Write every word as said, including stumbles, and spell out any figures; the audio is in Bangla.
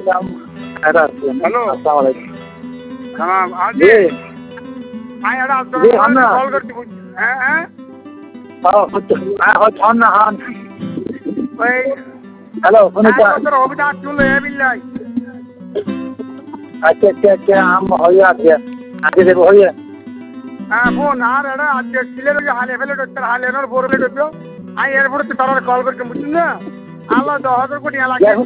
দাম এটা আছে। হ্যালো আসসালামু আলাইকুম। হ্যাঁ আজি জি আই এটা জি হন না কল করতে হ্যাঁ হ্যাঁ হ্যাঁ হন না হন ওই হ্যালো শুনুন তোর হবিটা চলে বিল্লাই আচ্ছা আচ্ছা আচ্ছা আম হয়ে আছে আগে দেবো হয়ে হ্যাঁ ফোন আর এটা আজকে ছিলে হালে ফেলে তোর হালে এনার বড় ফেলে আই এরপরে তো তারা কল করতে বুঝছেন না আল্লাহ দশ হাজার কোটি লাগে